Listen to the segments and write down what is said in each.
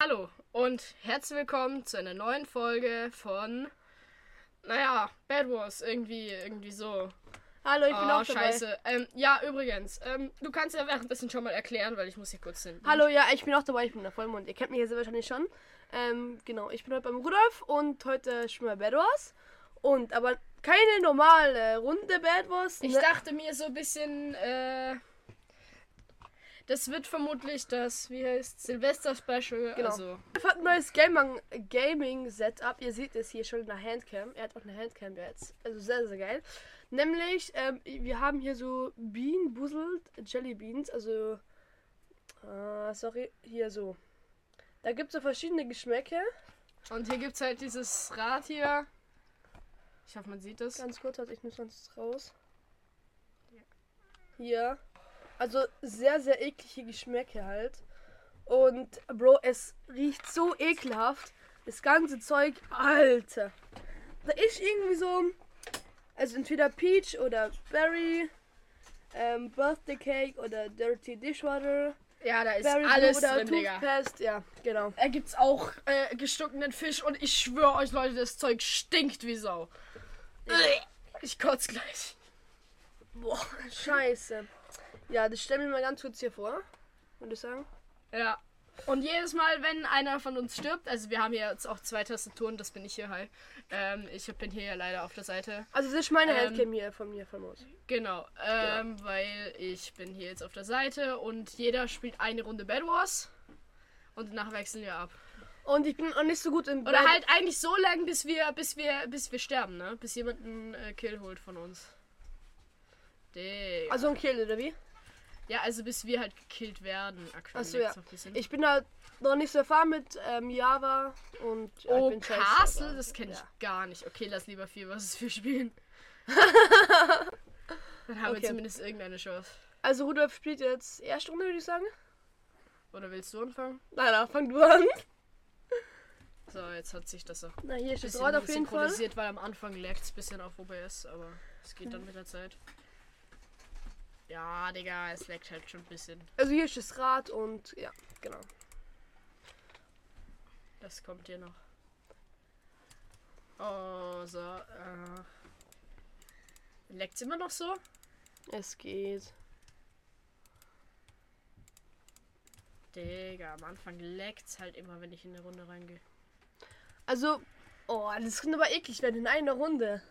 Hallo und herzlich willkommen zu einer neuen Folge von, Bad Wars, irgendwie so. Hallo, ich bin auch dabei. Scheiße. Ja, übrigens, du kannst ja währenddessen schon mal erklären, weil ich muss hier kurz hin. Hallo, ja, ich bin auch dabei, ich bin der Vollmond. Ihr kennt mich jetzt wahrscheinlich schon. Genau, ich bin heute beim Rudolf und heute spielen wir Bad Wars. Aber keine normale Runde Bad Wars. Ich dachte mir so ein bisschen, das wird vermutlich das, Silvester-Special, Genau. also. Er hat ein neues Gaming-Setup. Ihr seht es hier schon in der Handcam. Er hat auch eine Handcam jetzt. Also sehr, sehr geil. Nämlich, wir haben hier so Bean Boozled Jelly Beans. Also, hier so. Da gibt es so verschiedene Geschmäcke. Und hier gibt es halt dieses Rad hier. Ich hoffe, man sieht es. Ganz kurz, ich nehme sonst raus. Hier. Also sehr, sehr eklige Geschmäcke halt. Und Bro, es riecht so ekelhaft. Das ganze Zeug, Alter. Da ist irgendwie so, also entweder Peach oder Berry, Birthday Cake oder Dirty Dishwater. Ja, da ist Berry alles Blue oder drin, Digga. Toothpaste, ja, genau. Da gibt's auch gestuckenen Fisch und ich schwöre euch, Leute, das Zeug stinkt wie Sau. Ja. Ich kotze gleich. Boah, scheiße. Ja, das stellen wir mal ganz kurz hier vor, würde ich sagen. Ja. Und jedes Mal, wenn einer von uns stirbt, also wir haben hier jetzt auch 2 Tastaturen, das bin ich hier halt. Ich bin hier ja leider auf der Seite. Also das ist meine Handcam hier von Moos. Genau, weil ich bin hier jetzt auf der Seite und jeder spielt eine Runde Bad Wars und danach wechseln wir ab. Und ich bin auch nicht so gut im Oder halt eigentlich so lange, bis wir sterben, ne? Bis jemand einen Kill holt von uns. Digga. Also ein Kill, oder wie? Ja, also bis wir halt gekillt werden. Aktuell Achso, ja. bisschen. Ich bin halt noch nicht so erfahren mit Java und ja, ich bin scheiße, Castle, aber, das kenne ich ja. gar nicht. Okay, lass lieber 4 versus 4 spielen. Dann haben wir zumindest irgendeine Chance. Also Rudolf spielt jetzt erste Runde, würde ich sagen. Oder willst du anfangen? Nein, fang du an. So, jetzt hat sich das auch Na, hier steht bisschen Rot auf jeden Fall. synchronisiert, weil am Anfang laggt es ein bisschen auf OBS, aber es geht dann mit der Zeit. Ja, Digga, es laggt halt schon ein bisschen. Also hier ist das Rad und ja, genau. Das kommt hier noch. Oh, so, leckt's immer noch so? Es geht. Digga, am Anfang leckt's halt immer, wenn ich in eine Runde reingehe. Also, das könnte aber eklig werden in einer Runde.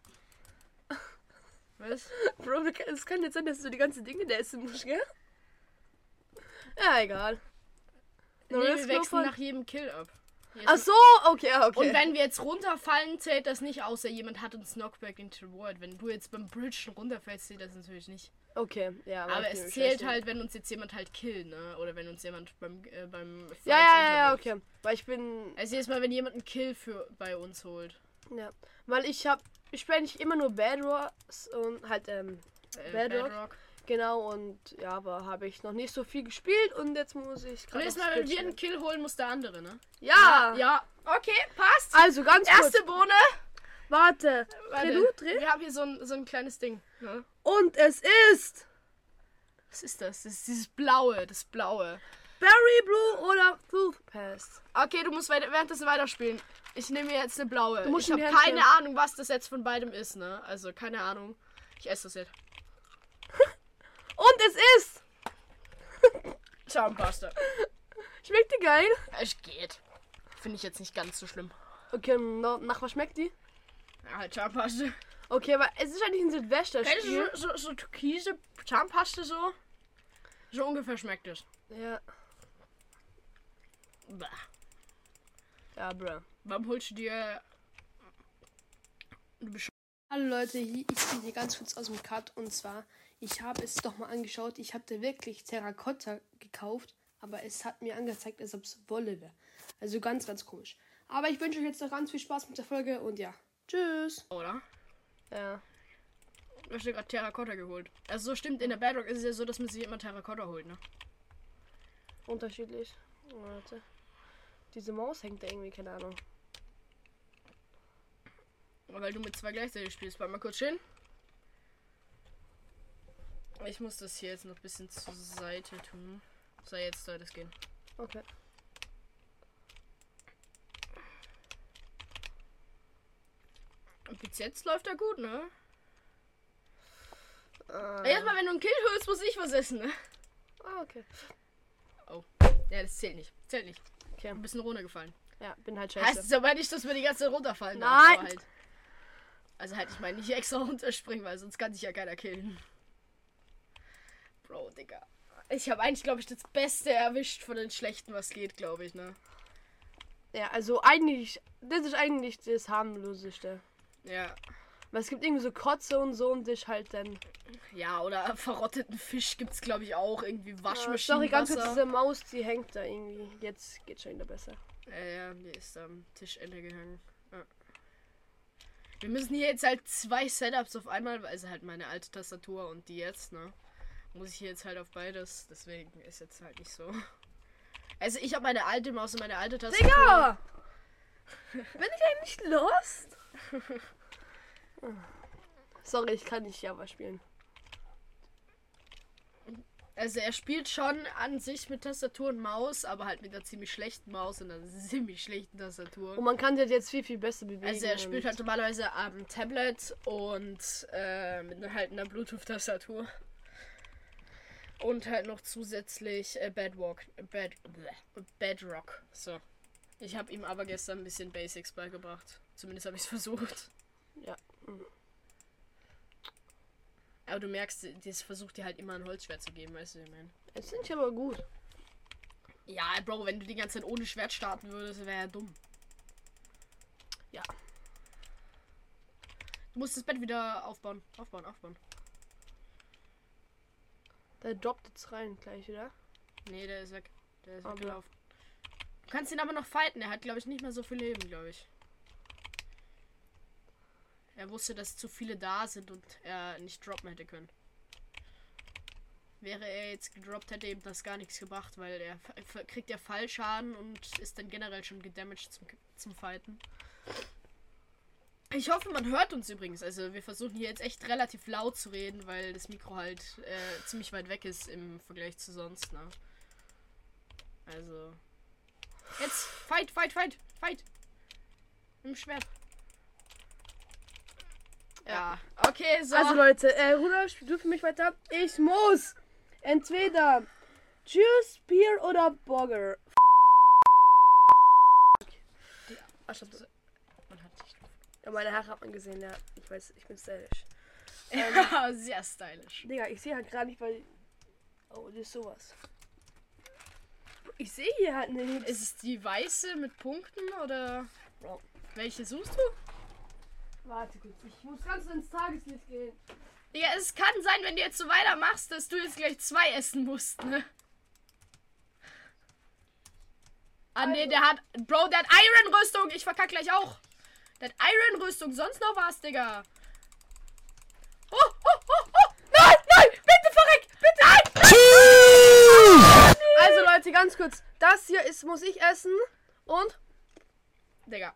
Was? Bro, es kann jetzt sein, dass du die ganzen Dinge da essen musst, gell? Ja, egal. Nee, wir wechseln nach jedem Kill ab. Ach so, okay. Und wenn wir jetzt runterfallen, zählt das nicht, außer jemand hat uns Knockback into the World. Wenn du jetzt beim Bridge runterfällst, zählt das natürlich nicht. Okay, ja. Aber es zählt halt, wenn uns jetzt jemand halt killt, ne? Oder wenn uns jemand beim Fight Ja, okay. Weil ich bin... Also jedes Mal, wenn jemand einen Kill bei uns holt. Ja, weil ich spiele eigentlich immer nur Bad Wars und halt, Bedrock. Genau, und ja, aber habe ich noch nicht so viel gespielt und jetzt muss ich gerade. Jedes Mal, wenn wir einen Kill holen, muss der andere, ne? Ja! Ja, okay, passt. Also ganz kurz. Erste Bohne. Warte. Dreh. Wir haben hier so ein kleines Ding. Ne? Und es ist... Was ist das? Das ist dieses Blaue, das Blaue. Berry Blue oder Toothpaste. Okay, du musst währenddessen weiterspielen. Ich nehme mir jetzt eine blaue. Ich habe keine Ahnung, was das jetzt von beidem ist, ne? Also, keine Ahnung. Ich esse das jetzt. Und es ist... Zahnpasta. Schmeckt die geil? Es geht. Finde ich jetzt nicht ganz so schlimm. Okay, nach was schmeckt die? Ja, halt Zahnpasta. Okay, aber es ist eigentlich ein Silvesterspiel. So türkise Zahnpasta so? So ungefähr schmeckt es. Ja. Bah. Ja, bro. Warum holst du dir... Hallo Leute, ich bin hier ganz kurz aus dem Cut und zwar, ich habe es doch mal angeschaut, ich hatte wirklich Terrakotta gekauft, aber es hat mir angezeigt, als ob es Wolle wäre. Also ganz, ganz komisch. Aber ich wünsche euch jetzt noch ganz viel Spaß mit der Folge und ja, tschüss. Oder? Ja. Du hast dir gerade Terrakotta geholt. Also so stimmt, in der Bedrock ist es ja so, dass man sich immer Terrakotta holt, ne? Unterschiedlich. Warte. Diese Maus hängt da irgendwie, keine Ahnung. Weil du mit 2 gleichzeitig spielst. Bleib mal kurz stehen. Ich muss das hier jetzt noch ein bisschen zur Seite tun. So, jetzt soll das gehen. Okay. Und bis jetzt läuft er gut, ne? Erstmal, wenn du einen Kill holst, muss ich was essen, ne? Okay. Oh. Ja, das zählt nicht. Zählt nicht. Okay. Ein bisschen runtergefallen. Ja, bin halt scheiße. Heißt es aber nicht, dass wir die ganze Zeit runterfallen. Nein! Halt. Also halt, ich meine nicht extra runterspringen, weil sonst kann sich ja keiner killen. Bro, Digga. Ich habe eigentlich, glaube ich, das Beste erwischt von den Schlechten, was geht, glaube ich, ne? Ja, also eigentlich, das ist eigentlich das harmloseste. Ja. Weil es gibt irgendwie so Kotze und so und das halt dann... Ja, oder verrotteten Fisch gibt's, glaube ich, auch. Irgendwie Waschmaschinen. Sorry, ganz kurz, diese Maus, die hängt da irgendwie. Jetzt geht's schon wieder besser. Ja, die ist am Tischende gehangen. Ja. Wir müssen hier jetzt halt 2 Setups auf einmal, also halt meine alte Tastatur und die jetzt, ne? Muss ich hier jetzt halt auf beides. Deswegen ist jetzt halt nicht so. Also ich habe meine alte Maus und meine alte Tastatur. Digga! Bin ich eigentlich lost? Sorry, ich kann nicht Java spielen. Also er spielt schon an sich mit Tastatur und Maus, aber halt mit einer ziemlich schlechten Maus und einer ziemlich schlechten Tastatur. Und man kann das jetzt viel, viel besser bewegen. Also er spielt halt normalerweise am Tablet und mit halt einer Bluetooth-Tastatur. Und halt noch zusätzlich Bedrock. So. Ich habe ihm aber gestern ein bisschen Basics beigebracht. Zumindest habe ich es versucht. Ja. Aber du merkst, das versucht dir halt immer ein Holzschwert zu geben, weißt du, wie ich meine? Es sind ja aber gut. Ja, Bro, wenn du die ganze Zeit ohne Schwert starten würdest, wäre ja dumm. Ja. Du musst das Bett wieder aufbauen. Aufbauen. Der droppt jetzt rein gleich wieder. Nee, der ist weg. Der ist Aber weggelaufen. Du kannst ihn aber noch fighten. Er hat, glaube ich, nicht mehr so viel Leben, glaube ich. Er wusste, dass zu viele da sind und er nicht droppen hätte können. Wäre er jetzt gedroppt, hätte ihm das gar nichts gebracht, weil er kriegt ja Fallschaden und ist dann generell schon gedamaged zum Fighten. Ich hoffe, man hört uns übrigens. Also wir versuchen hier jetzt echt relativ laut zu reden, weil das Mikro halt ziemlich weit weg ist im Vergleich zu sonst, ne? Also. Jetzt! Fight! Im Schwert. Ja. Okay, so. Also Leute, Rudolf, spiel du für mich weiter. Ich muss entweder Juice, Spear oder Bogger. Man hat dich. Ja, meine Haare hat man gesehen, ja. Ich weiß, ich bin stylisch. Ja, sehr stylisch. Digga, ich sehe halt gerade nicht, weil... Oh, das ist sowas. Ich sehe hier halt nicht. Ist es die weiße mit Punkten oder welche suchst du? Warte kurz, ich muss ganz ins Tageslicht gehen. Ja, es kann sein, wenn du jetzt so weitermachst, dass du jetzt gleich 2 essen musst, ne? Ah, nee, der hat Iron-Rüstung. Ich verkack gleich auch. Der hat Iron-Rüstung. Sonst noch was, Digga. Oh. Nein, bitte verreck. Bitte, nein. Also Leute, ganz kurz. Das hier muss ich essen. Und? Digga.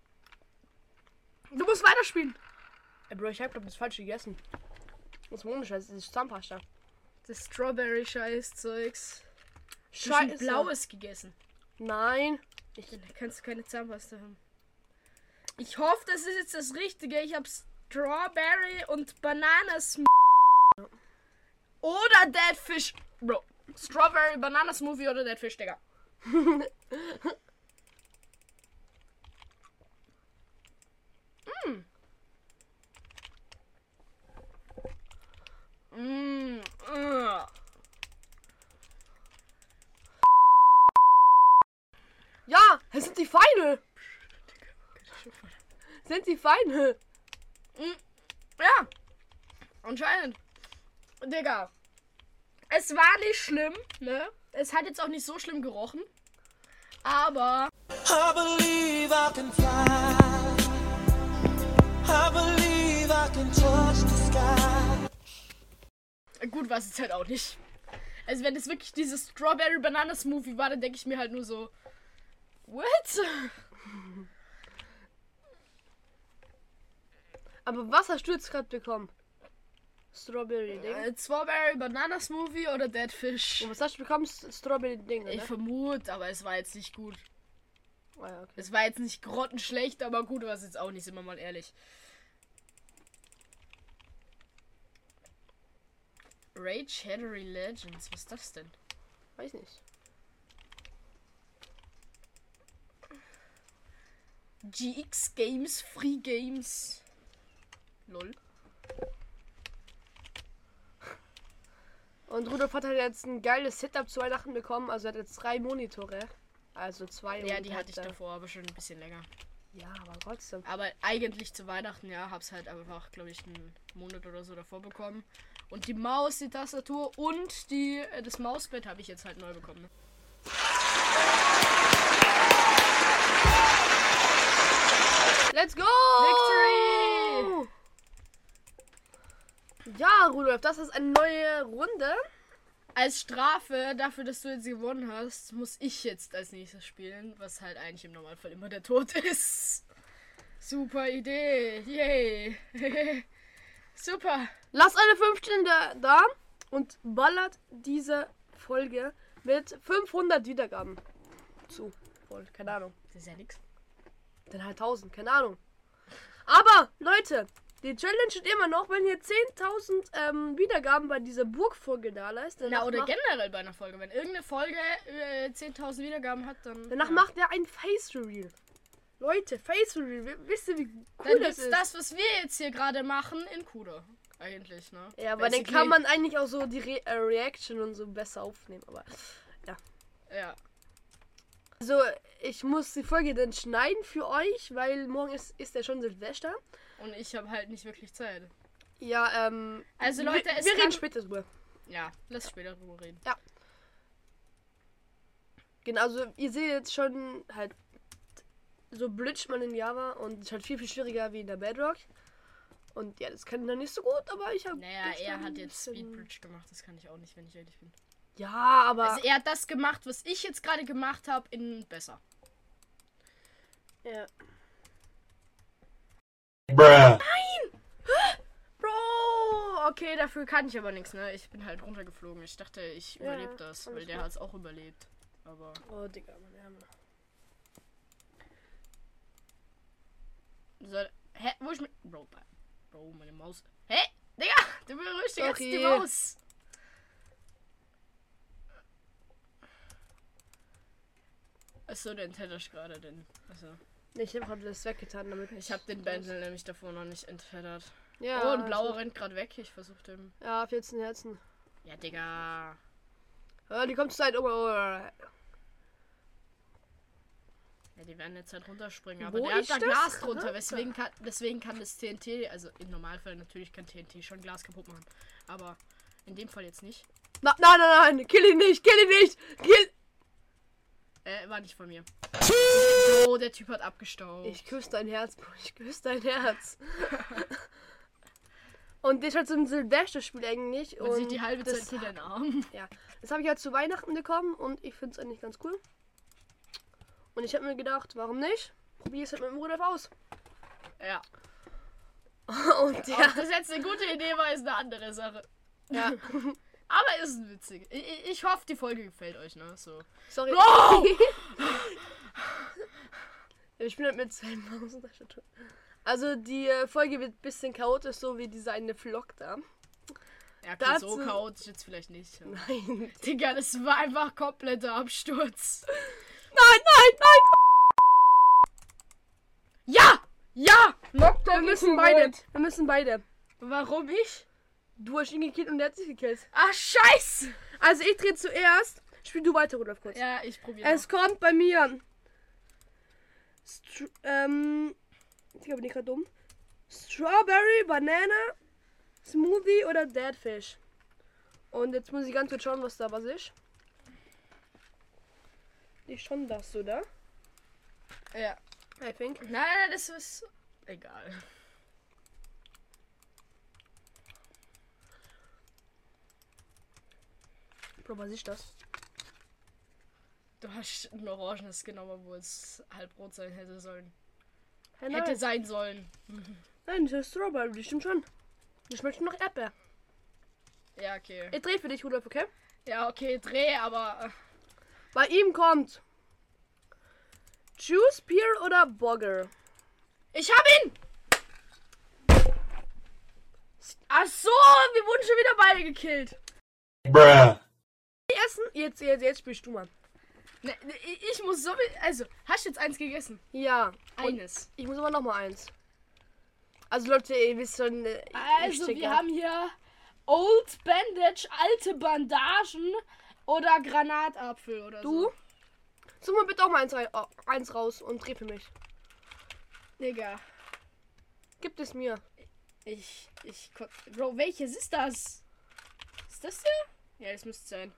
Du musst weiterspielen. Ey, Bro, ich hab das falsch gegessen. Das ist Mohnenscheiß, das ist Zahnpasta. Das Strawberry-Scheiß-Zeugs. Scheiße. Blaues gegessen. Nein. Dann kannst du keine Zahnpasta haben. Ich hoffe, das ist jetzt das Richtige. Ich habe Strawberry und Bananas. Oder Dead Fish. Bro. Strawberry, Banana Smoothie oder Dead Fish, Digga. Ja, es sind die Feinde. Sind die Feinde. Ja. Anscheinend. Digga. Es war nicht schlimm, ne? Es hat jetzt auch nicht so schlimm gerochen. Aber. I believe I can fly. I believe I can touch the sky. Gut war es jetzt halt auch nicht. Also wenn es wirklich dieses Strawberry Banana Smoothie war, dann denke ich mir halt nur so. What? Aber was hast du jetzt gerade bekommen? Strawberry Ding. Strawberry Banana Smoothie oder Dead Fish? Und was hast du bekommen? Strawberry Ding, Ich oder? vermute, aber es war jetzt nicht gut. Oh, ja, okay. Es war jetzt nicht grottenschlecht, aber gut war es jetzt auch nicht, sind wir mal ehrlich. Raid Shadowy Legends. Was ist das denn? Weiß nicht. GX Games, Free Games. Lol. Und Rudolf hat halt jetzt ein geiles Setup zu Weihnachten bekommen. Also er hat jetzt 3 Monitore. Also 2. Ja, und die hat hatte ich davor, aber schon ein bisschen länger. Ja, aber trotzdem. Aber eigentlich zu Weihnachten, ja, hab's halt einfach, glaube ich, einen Monat oder so davor bekommen. Und die Maus, die Tastatur und das Mausbett habe ich jetzt halt neu bekommen. Ne? Let's go! Victory! Ja, Rudolf, das ist eine neue Runde. Als Strafe dafür, dass du jetzt gewonnen hast, muss ich jetzt als nächstes spielen, was halt eigentlich im Normalfall immer der Tod ist. Super Idee. Yay. Super. Lasst eine 15 da und ballert diese Folge mit 500 Wiedergaben zu. Voll, keine Ahnung. Das ist ja nix. Dann halt 1000, keine Ahnung. Aber, Leute, die Challenge steht immer noch, wenn ihr 10.000 Wiedergaben bei dieser Burgfolge da leistet. Na, oder generell bei einer Folge. Wenn irgendeine Folge 10.000 Wiedergaben hat, dann... Danach ja. macht er ein Face Reveal. Leute, Face Reveal. Wisst ihr, wie cool Dann das gibt's ist? das, was wir jetzt hier gerade machen, in Kuda. Eigentlich, ne? Ja, aber dann Basically. kann man eigentlich auch so die Reaction und so besser aufnehmen. Aber Ja. also, ich muss die Folge dann schneiden für euch, weil morgen ist ja schon Silvester. Und ich habe halt nicht wirklich Zeit. Ja, Also, Leute, wir es reden kann... später drüber. Ja, lass später drüber reden. Genau, also ihr seht jetzt schon halt so blitzt man in Java und es ist halt viel, viel schwieriger wie in der Bedrock. Und ja, das kann ich dann nicht so gut, aber ich habe... Naja, er hat jetzt Speedbridge gemacht. Das kann ich auch nicht, wenn ich ehrlich bin. Ja, aber... Also, er hat das gemacht, was ich jetzt gerade gemacht habe, in besser. ja. Bruh. Bro! Okay, dafür kann ich aber nichts, ne? Ich bin halt runtergeflogen. Ich dachte, ich Ja, überlebe das, alles weil der gut. hat es auch überlebt. Aber... Oh, Digga, meine Arme. Hä? Wo ist mit... Bro, meine Maus. Hä? Digga! Du berührst jetzt die Sorry. Maus! Achso, den tätsch gerade, den. Also, Ich habe gerade das weggetan damit. ich habe den Bändel nämlich davor noch nicht enttätschert. Ja, Oh, ein blauer also- rennt gerade weg. Ich versuche dem. Ja, 14 Herzen. Ja, Digga. Ja, die kommt zur Zeit. Ja, die werden jetzt halt runterspringen. Aber Wo der hat ist da das? Glas drunter. Alter. Deswegen kann das TNT, also im Normalfall natürlich kann TNT schon Glas kaputt machen. Aber in dem Fall jetzt nicht. Nein, kill ihn nicht, kill! War nicht von mir. Oh, der Typ hat abgestaubt. Ich küsse dein Herz, Bro, ich küsse dein Herz. Und das ist halt so ein Silvester-Spiel eigentlich. Man und sieht die halbe das, Zeit hier deinen Arm. Ja, das habe ich halt zu Weihnachten bekommen und ich finde es eigentlich ganz cool. Und ich habe mir gedacht, warum nicht? Probier es halt mit dem Rudolf aus. Ja. Und Ob der, das jetzt eine gute Idee war, ist eine andere Sache. ja, Aber ist ein witzig. Ich hoffe, die Folge gefällt euch, ne? So. sorry. Bro! Ich bin halt mit 2 Maus und Tastatur. Also die Folge wird ein bisschen chaotisch, so wie dieser eine Vlog da. Ja, okay, so Dazu- chaotisch jetzt vielleicht nicht. Aber Nein. Digga, das war einfach kompletter Absturz. Nein! Ja! Ja! Knockdown Wir müssen beide. Warum ich? Du hast ihn gekillt und der hat sich gekillt. Ach, scheiße! Also ich drehe zuerst. Spiel du weiter, Rudolf, kurz. Ja, ich probiere. Es kommt bei mir. Ich bin nicht gerade dumm. Strawberry, Banana, Smoothie oder Dead Fish. Und jetzt muss ich ganz kurz schauen, was da was ist. Ist schon das, oder? Ja. I think. Nein, das ist egal. Bro, was ist das? Du hast ein orangenes genommen, wo es halbrot sein hätte sollen. Hey, Hätte nein. sein sollen. Nein, das ist Strawberry, das stimmt schon. Das schmeckt noch Erdbeer. Ja, okay. Ich drehe für dich, Rudolf, okay? Ja, okay, dreh, aber... Bei ihm kommt Juice, Pear oder Bogger. Ich hab ihn! Ach so, wir wurden schon wieder beide gekillt. Bruh. Essen? Jetzt spielst du mal. Ne, ich muss so. Also, hast du jetzt eins gegessen? Ja. Eines. Ich muss aber noch mal eins. Also Leute, ihr wisst schon. Also, wir haben hier Old Bandage, alte Bandagen oder Granatapfel oder Du? so. Such mal bitte auch mal eins raus und dreh für mich. Digga. Gib es mir. Bro, welches ist das? Ist das der? Ja, das müsste sein.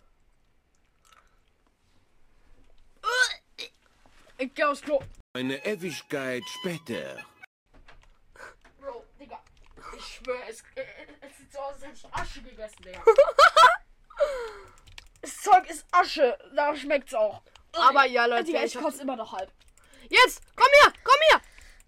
Ich geh aufs Klo. Eine Ewigkeit später. Bro, Digga. Ich schwöre, es sieht so aus, als hätte ich Asche gegessen, Digga. Das Zeug ist Asche. Da schmeckt's auch. Aber ja, Leute, Digga, ich hab- kotze immer noch halb. Jetzt! Komm her! Komm her!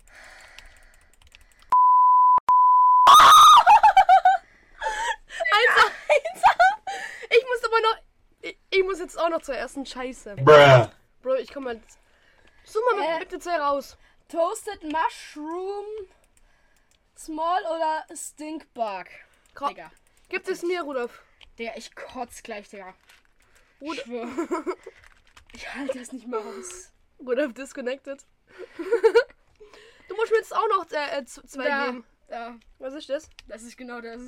Ich muss aber noch. Ich muss jetzt auch noch zur ersten Scheiße. Bruh. Bro, ich komm mal. Such mal bitte zwei raus. Toasted Mushroom, Small oder Stinkbug? Komm. Digga. Gib es mir, Rudolf. Digga, ich kotz gleich, Digga. Rudolf. Ich schwör. Ich halte das nicht mehr aus. Rudolf disconnected. Du musst mir jetzt auch noch zwei Da, geben. da. Was ist das? Das ist genau das.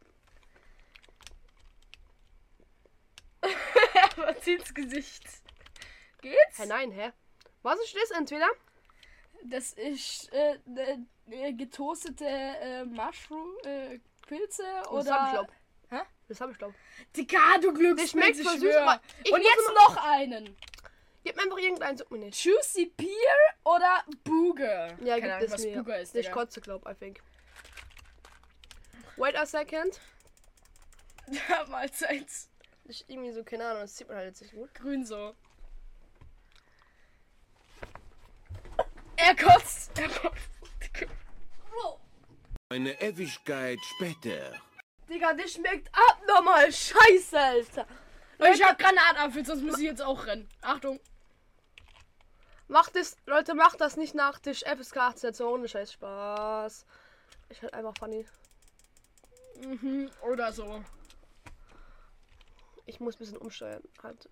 Was ins Gesicht? Geht's? Hä, nein, hä? Was ist das? Entweder? Das ist getoastete Mushroom, Pilze Das hab ich oder. glaub. Hä? Das hab ich glaub. Digga, du Glückspilz, Das schmeckt ich voll süß, schwör. aber ich Und muss jetzt immer- noch einen. Gib mir einfach irgendeinen, sag mir nicht. Juicy Pear oder Booger? Ja, Keine gibt Ahnung, es was mir. Booger ist, Ich Digga. kotze, glaub, I think. Wait a second. Ja, Mahlzeit. Ich irgendwie so, keine Ahnung, das sieht man halt jetzt nicht gut. Grün so. Er kotzt. Er kotzt. Eine Ewigkeit später. Digga, das schmeckt abnormal scheiße, Alter. Ich hab Granatapfel, sonst muss ich jetzt auch rennen. Achtung. Macht das, Leute, macht das nicht nach Tisch FSK 18, so ohne Scheiß Spaß. Ich halt einfach funny. Mhm, oder so. Ich muss ein bisschen umsteuern. Halt.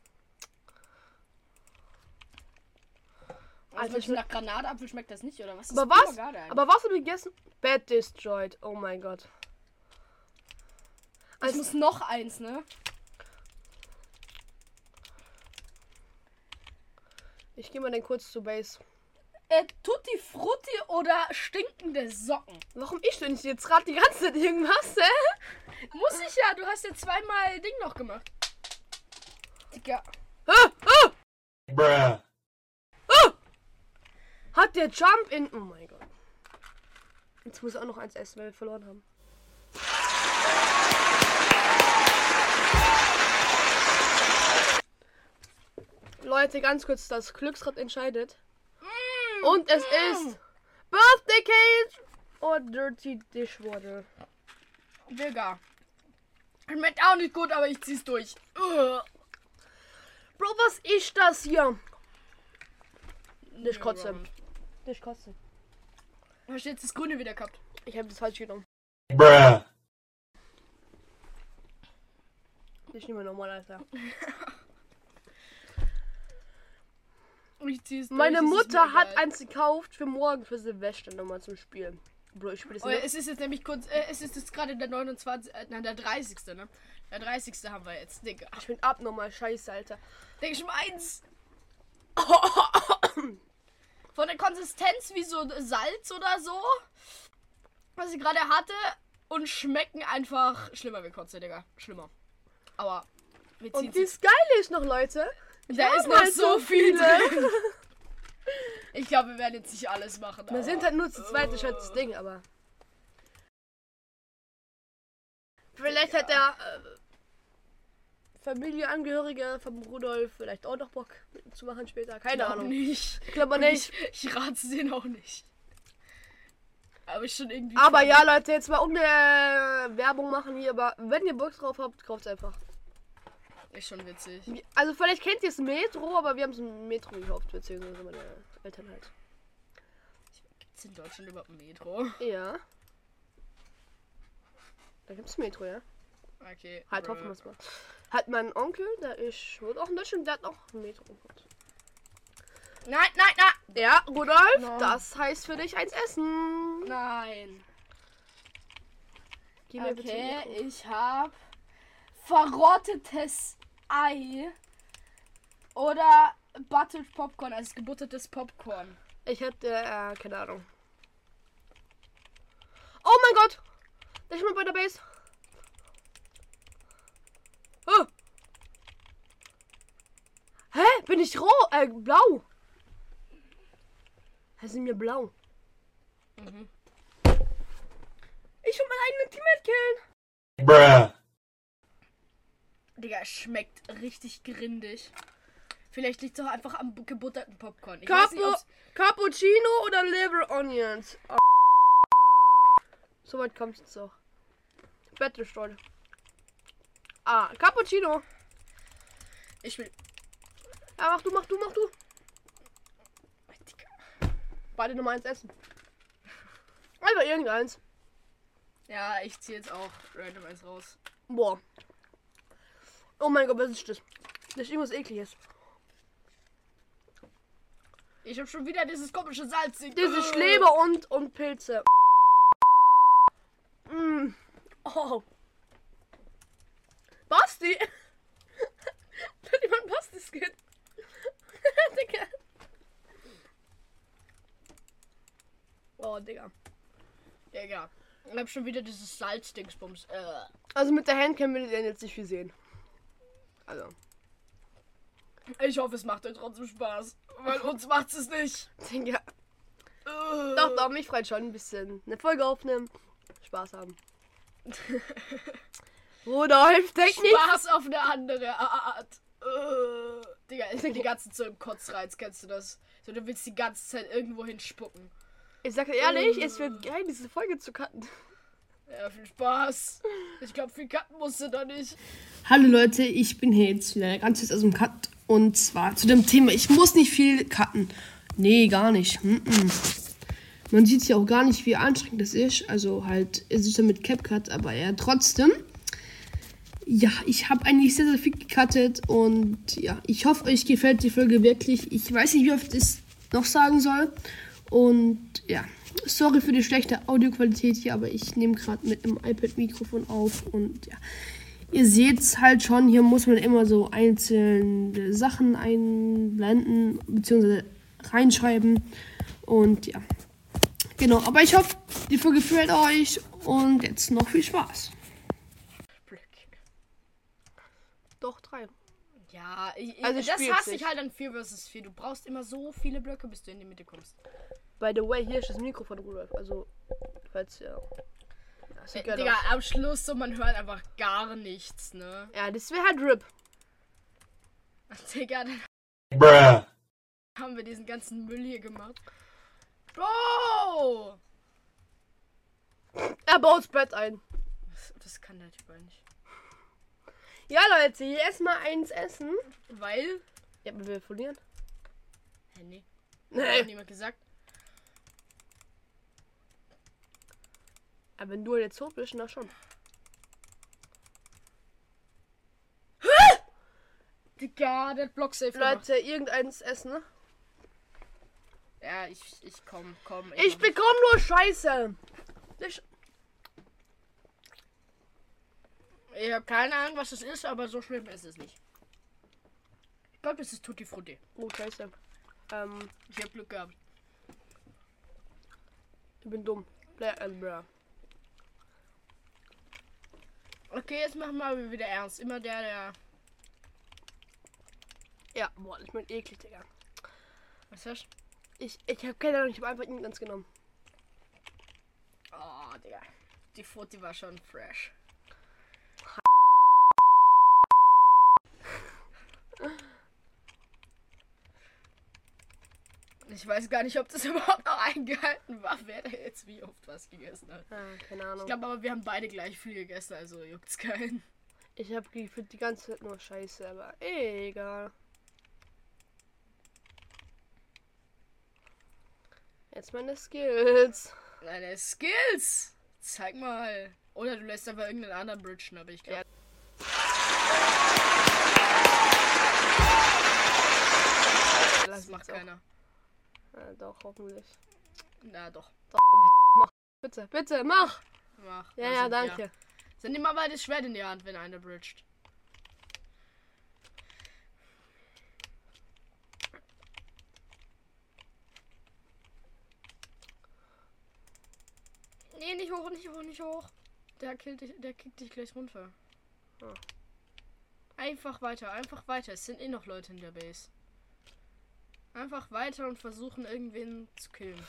Also nach Granatapfel schmeckt das nicht, oder was? Aber Das was? Avocado eigentlich. Aber was hab ich gegessen? Bad Destroyed. Oh mein Gott. Es muss noch eins, ne? Ich gehe mal den kurz zu Base. Tutti Frutti oder stinkende Socken? Warum ich denn nicht jetzt gerade die ganze Zeit irgendwas, hä? Muss ich ja, du hast ja zweimal Ding noch gemacht. Digga. Bruh. Hat der Jump in. Oh mein Gott. Jetzt muss ich auch noch eins essen, weil wir verloren haben. Leute, ganz kurz, das Glücksrad entscheidet. Und es ist Birthday Cake oder Dirty Dishwater. Digga. Schmeckt auch nicht gut, aber ich zieh's durch. Bro, was ist das hier? Ich kotze. Ich kotze. Hast du jetzt das Grüne wieder gehabt? Ich habe das falsch genommen. Bruh. Ich nehme normal, Alter. Ich zieh's durch. Meine es ist Mutter mir hat egal. eins gekauft für morgen für Silvester nochmal zum Spielen. Bro, ich spiele das Oh, nicht. es ist jetzt nämlich kurz, es ist jetzt gerade der 29, nein, der 30. Ne? Der 30. haben wir jetzt, Digga. Ich bin abnormal scheiße, Alter. Denk ich mal eins. Von der Konsistenz wie so Salz oder so, was ich gerade hatte, und schmecken einfach schlimmer wie Kotze, Digga. Schlimmer. Aber wir ziehen Und das Geile ist noch, Leute. da ist haben noch halt so viel drin. Ich glaube, wir werden jetzt nicht alles machen. Wir aber- sind halt nur zu zweit, ist halt das Ding, aber. Vielleicht hat der Familienangehörige von Rudolf vielleicht auch noch Bock mitzumachen später. Keine Glaub Ahnung. nicht. Ich glaube nicht. Ich rate es denen auch nicht. Aber ich schon irgendwie. Aber ja, Leute, jetzt mal Werbung machen hier, aber wenn ihr Bock drauf habt, kauft einfach. Ist schon witzig. Also vielleicht kennt ihr es Metro, aber wir haben es im Metro gekauft, beziehungsweise meine Eltern halt. Gibt's in Deutschland überhaupt ein Metro? Ja. Da gibt's Metro, ja. Okay. Halt hoffen wir es mal. Hat mein Onkel, der ist, wohnt auch in Deutschland, der hat auch einen Metro. Nein, nein, nein! Ja, Rudolf, No. das heißt für dich eins essen. Nein. Gib mir bitte ein Okay, Mikro. ich habe verrottetes Ei oder Buttered Popcorn, also gebuttertes Popcorn. Ich hätte, keine Ahnung. Oh mein Gott! Da ist jemand bei der Base. Oh. Hä? Bin ich blau? Hä, sind wir blau? Mhm. Ich will meinen eigenen Teammate killen. Bruh. Digga, es schmeckt richtig grindig. Vielleicht liegt es auch einfach am gebutterten Popcorn. Ich weiß nicht, ob's- Cappuccino oder Liver Onions? Oh. Soweit kommt es jetzt auch. Battlestroll. Ah, Cappuccino. Ich will. Ja, mach du. Digga. Beide Nummer 1 essen. Einfach irgendeins. Ja, ich ziehe jetzt auch random eins raus. Boah. Oh mein Gott, was ist das? Das ist irgendwas ekliges. Ich habe schon wieder dieses komische Salzig. Das ist Leber und Pilze. Mm. Oh. Basti! Da hat jemand Basti-Skin. Digga. Oh, Digga. Digga. Ich hab schon wieder dieses Salzdingsbums. Also mit der Handcam will ich jetzt nicht viel sehen. Also. Ich hoffe, es macht euch trotzdem Spaß. Weil uns macht's es nicht. Digga. Doch, mich freut schon ein bisschen. Eine Folge aufnehmen. Spaß haben. Rudolf, denk nicht. Spaß auf eine andere Art. Digga, ich bin die ganze Zeit so im Kotzreiz, kennst du das? So, du willst die ganze Zeit irgendwo hinspucken. Ich sag dir ehrlich, es wird geil, diese Folge zu cutten. Ja, viel Spaß. Ich glaube, viel cutten musst du da nicht. Hallo Leute, ich bin hier jetzt wieder ganz jetzt aus dem Cut. Und zwar zu dem Thema, ich muss nicht viel cutten. Nee, gar nicht. Man sieht ja auch gar nicht, wie anstrengend das ist. Also halt, es ist ja mit CapCut, aber ja, trotzdem. Ja, ich habe eigentlich sehr, sehr viel gecuttet. Und ja, ich hoffe, euch gefällt die Folge wirklich. Ich weiß nicht, wie oft ich es noch sagen soll. Und ja, sorry für die schlechte Audioqualität hier, aber ich nehme gerade mit einem iPad-Mikrofon auf. Und ja, ihr seht es halt schon, hier muss man immer so einzelne Sachen einblenden, beziehungsweise reinschreiben. Und ja, genau. Aber ich hoffe, die Folge gefällt euch und jetzt noch viel Spaß. Doch, 3. Ja, Also das spielt hasse sich. ich halt an 4 vs 4. Du brauchst immer so viele Blöcke, bis du in die Mitte kommst. By the way, hier ist das Mikro von Rudolf. Also, falls ja. Das sieht geil Digga, aus. am Schluss so, man hört einfach gar nichts, ne? Ja, das wäre halt RIP. Digga, dann Bruh. haben wir diesen ganzen Müll hier gemacht. Bro! Er baut das Bett ein. Das kann der Typ nicht. Ja, Leute, hier erstmal eins essen. Weil? Ja, aber wir verlieren. Hä, nee. Hat auch niemand gesagt. Aber wenn du jetzt tot bist, na schon. Digga, der hat Block safe gemacht. Leute, irgendeins essen, ne? Ja, ich komm. Ich bekomme nur Scheiße. Ich habe keine Ahnung, was das ist, aber so schlimm ist es nicht. Ich glaube, das ist Tutti Frutti. Oh, Scheiße. Ich habe Glück gehabt. Ich bin dumm. Bra. Okay, jetzt machen wir aber wieder ernst. Immer der. Ja, boah, das schmeckt eklig, Digga. Was hast du? Ich habe keine Ahnung, ich habe einfach irgendeins genommen. Oh, Digga. Die Frutti war schon fresh. Ich weiß gar nicht, ob das überhaupt noch eingehalten war, wer da jetzt wie oft was gegessen hat. Ja, keine Ahnung. Ich glaube aber, wir haben beide gleich viel gegessen, also juckt's keinen. Ich habe gefühlt die ganze Zeit nur Scheiße, aber egal. Jetzt meine Skills. Deine Skills! Zeig mal. Oder du lässt aber irgendeinen anderen bridgen, aber ich glaube. Ja. macht jetzt auch. keiner. Ja, doch, hoffentlich. Na doch. Bitte, bitte, mach! Mach. Ja, Da ja, sind danke. wir. Dann nimm mal mal das Schwert in die Hand, wenn einer bridgt. Nee, nicht hoch, nicht hoch, nicht hoch. Der kickt dich gleich runter. Oh. Einfach weiter, einfach weiter. Es sind eh noch Leute in der Base. Einfach weiter und versuchen, irgendwen zu killen.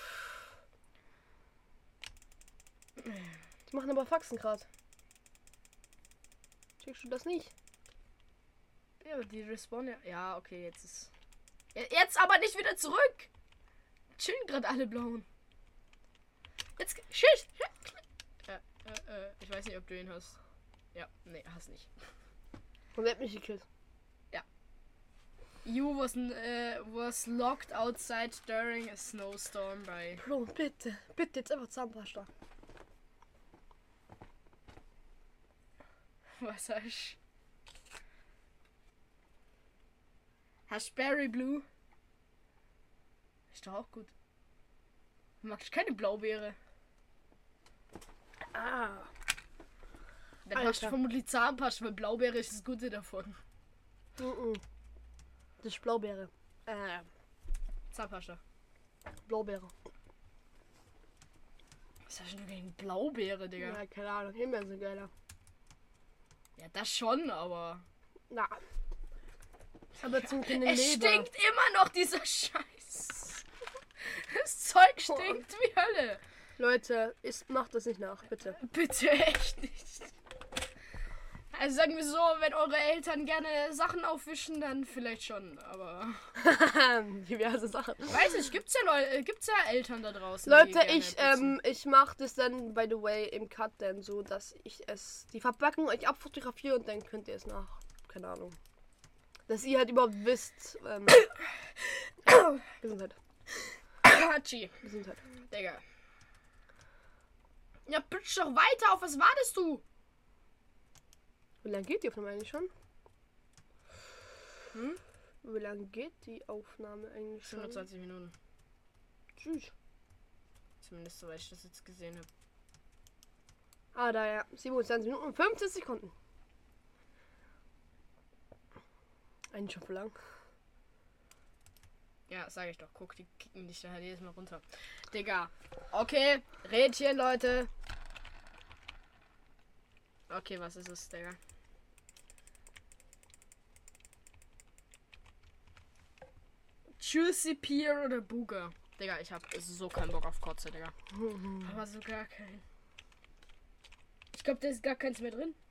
Die machen aber Faxen gerade. Checkst du das nicht? Ja, aber die respawnen ja. Ja, okay, jetzt ist. Jetzt aber nicht wieder zurück! Chillen gerade alle Blauen. Jetzt. Schieß! Ich weiß nicht, ob du ihn hast. Ja, nee, hast nicht. Und wer hat mich gekillt? You was locked outside during a snowstorm by. Bro, bitte, bitte, jetzt einfach Zahnpasta. Was hast du? Hast Berry Blue? Ist doch auch gut. Magst du keine Blaubeere? Ah. Dann hast du Alter. vermutlich Zahnpasta, weil Blaubeere ist das Gute davon. Das ist Blaubeere. Zahnpasta. Blaubeere. Was hast du denn gegen Blaubeere, Digga? Ja, keine Ahnung, Himbeeren sind geiler. Ja, das schon, aber. Na. Aber zum Kind Es Leber. stinkt immer noch, dieser Scheiß. Das Zeug stinkt wie Hölle. Leute, macht das nicht nach, bitte. Bitte echt nicht. Also sagen wir so, wenn eure Eltern gerne Sachen aufwischen, dann vielleicht schon, aber. Diverse Sachen. Weiß ich, gibt's ja Eltern da draußen. Leute, die gerne putzen. ich mache das dann, by the way, im Cut dann so, dass ich die Verpackung euch abfotografiere und dann könnt ihr es nach. Keine Ahnung. Dass ihr halt überhaupt wisst. Gesundheit. Hatschi, Gesundheit. Digga. Ja, pitch doch weiter, auf was wartest du? Wie lange geht die Aufnahme eigentlich schon? Hm? Wie lange geht die Aufnahme eigentlich schon? 25 Minuten. Tschüss. Zumindest soweit ich das jetzt gesehen habe. Ah, da ja. 27 Minuten und 50 Sekunden. Eigentlich schon für lang. Ja, sage ich doch. Guck, die kicken dich da halt jedes Mal runter. Digga. Okay, Rädchen, Leute. Okay, was ist es, Digga? Juicy Pear oder Booger? Digga, ich hab so keinen Bock auf Kotze, Digga. Aber so gar keinen. Ich glaube, da ist gar keins mehr drin.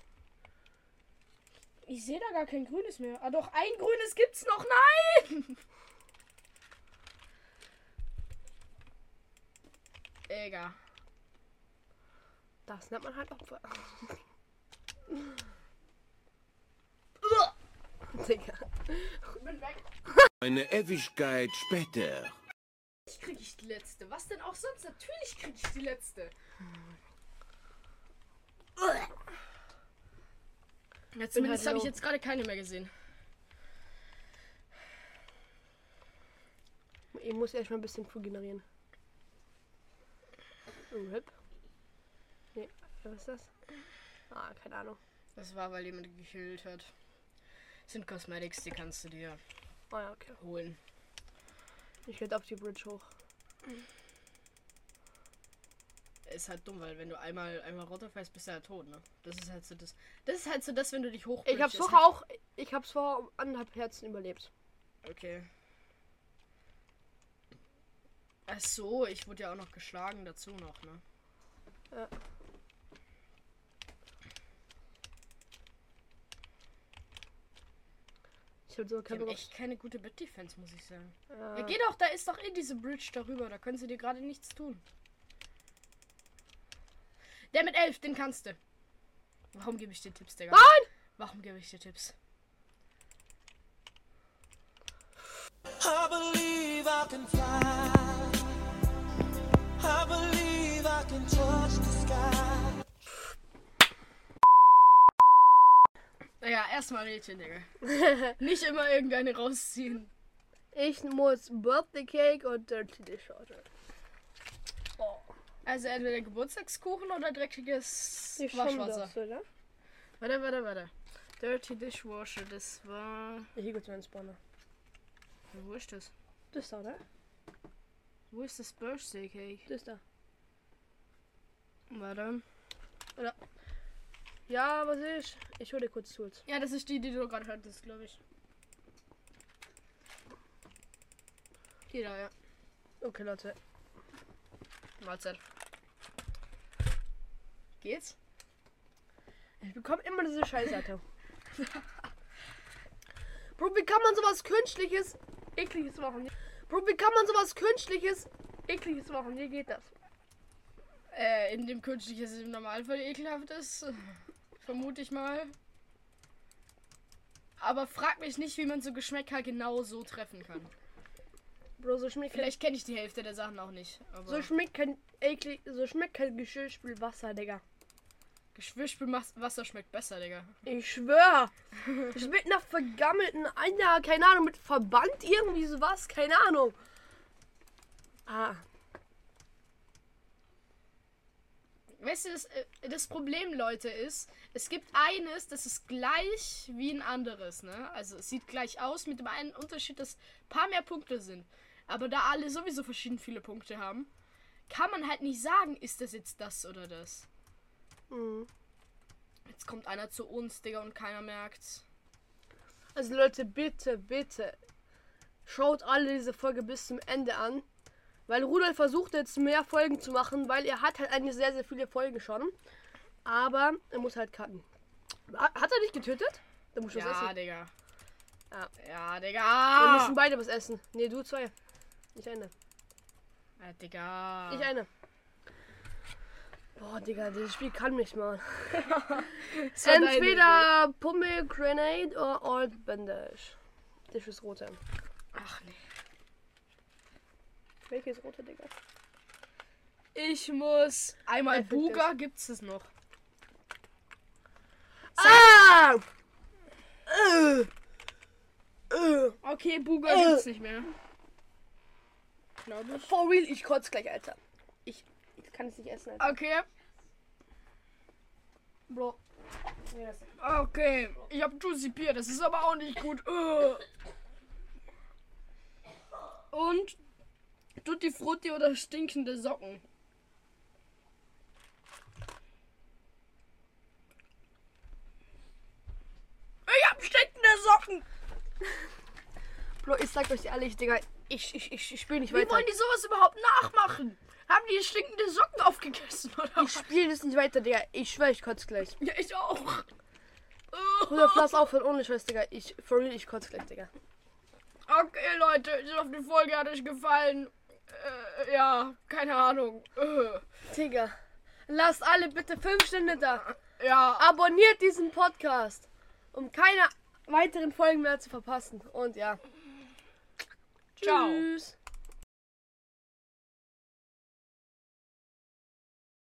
Ich sehe da gar kein grünes mehr. Ah doch, ein grünes gibt's noch. Nein! Digga. Das nennt man halt Opfer. Digga. Ich bin weg. Eine Ewigkeit später. Ich krieg ich die letzte. Was denn auch sonst? Natürlich krieg ich die letzte. Ja, zumindest habe ich jetzt gerade keine mehr gesehen. Ich muss erstmal ein bisschen Fu generieren. RIP. Nee, was ist das? Ah, keine Ahnung. Das war, weil jemand gekillt hat. Das sind Cosmetics, die kannst du dir Ah ja, okay. holen. Ich werde auf die Bridge hoch. Ist halt dumm, weil wenn du einmal runterfällst, bist du ja tot, ne? Das ist halt so das, wenn du dich hoch. Ich hab's vorher auch. Ich hab's vor 1,5 Herzen überlebt. Okay. Ach so, ich wurde ja auch noch geschlagen dazu noch, ne? Ja. Ich hab so Ich habe keine echt keine gute Bit-Defense, muss ich sagen. Ja, Ja, geh doch, da ist doch eh diese Bridge darüber, da können sie dir gerade nichts tun. Der mit 11, den kannst du. Warum gebe ich dir Tipps, Digga? Nein! Warum gebe ich dir Tipps? I believe I can fly. I believe I can touch the sky. Naja, erstmal Rädchen, Digga. Nicht immer irgendeine rausziehen. Ich muss Birthday Cake und Dirty Dishwasher. Oh. Also entweder Geburtstagskuchen oder dreckiges Die schon Waschwasser. das, oder? Warte. Dirty Dishwasher, das war... Hier gibt's meinen Spawner. Wo ist das? Das ist da, oder? Wo ist das Birthday Cake? Das ist da. Warte. Ja, was ist? Ich hole dir kurz Tools. Ja, das ist die du gerade hattest, glaube ich. Die da, ja. Okay, Leute. Mahlzeit. Geht's? Ich bekomme immer diese Scheißseite. Bro, wie kann man sowas Künstliches, Ekliges machen? Bro, wie kann man sowas Künstliches, Ekliges machen? Wie geht das? In dem künstliches im Normalfall ekelhaft ist. Vermute ich mal. Aber frag mich nicht, wie man so Geschmäcker genau so treffen kann. Bro, so schmeckt Vielleicht kenne ich die Hälfte der Sachen auch nicht. Aber so schmeckt kein Geschirrspül Wasser, Digga. Geschwirrspülwasser schmeckt besser, Digga. Ich schwör. Schmeckt nach vergammelten Eier, keine Ahnung, mit Verband irgendwie sowas, keine Ahnung. Weißt du, das Problem, Leute, ist, es gibt eines, das ist gleich wie ein anderes, ne? Also es sieht gleich aus, mit dem einen Unterschied, dass ein paar mehr Punkte sind. Aber da alle sowieso verschieden viele Punkte haben, kann man halt nicht sagen, ist das jetzt das oder das. Mhm. Jetzt kommt einer zu uns, Digga, und keiner merkt's. Also Leute, bitte, schaut alle diese Folge bis zum Ende an. Weil Rudolf versucht jetzt mehr Folgen zu machen, weil er hat halt eigentlich sehr, sehr viele Folgen schon. Aber er muss halt cutten. Hat er dich getötet? Dann musst du was Ja, essen. Digga. Ja. Ja, Wir Digga. müssen beide was essen. Nee, du zwei. Ich eine. Ja, Digga. Ich eine. Boah, Digga, dieses Spiel kann mich mal. Das war deine Entweder Pummel, Grenade oder Old Bandage. Das ist rote. Idee. Ach nee. Welches rote, Digga? Ich muss. Einmal Effektiv. Buga gibt's es noch. Ah! Okay, Buga gibt's nicht mehr. Glaube ich. For real, ich kotze gleich, Alter. Ich kann es nicht essen, Alter. Okay. Bro. Okay. Ich hab Juicy Bier, das ist aber auch nicht gut. Und Tutti Frutti oder stinkende Socken. Ich hab stinkende Socken. Bro, ich sag euch ehrlich, Digga, ich spiele nicht Wie weiter. wollen die sowas überhaupt nachmachen? Haben die stinkende Socken aufgegessen oder Ich spiele das nicht weiter, Digga. Ich schwör, ich kotze gleich. Ja, ich auch. Rudolf, lass aufhören ohne Scheiß, Digga. For real, ich kotze gleich, Digga. Okay, Leute, ich hoffe, die Folge hat euch gefallen. Ja, keine Ahnung. Digga, lasst alle bitte 5 Sterne da. Ja, Abonniert diesen Podcast, um keine weiteren Folgen mehr zu verpassen. Und ja. Ciao. Tschüss.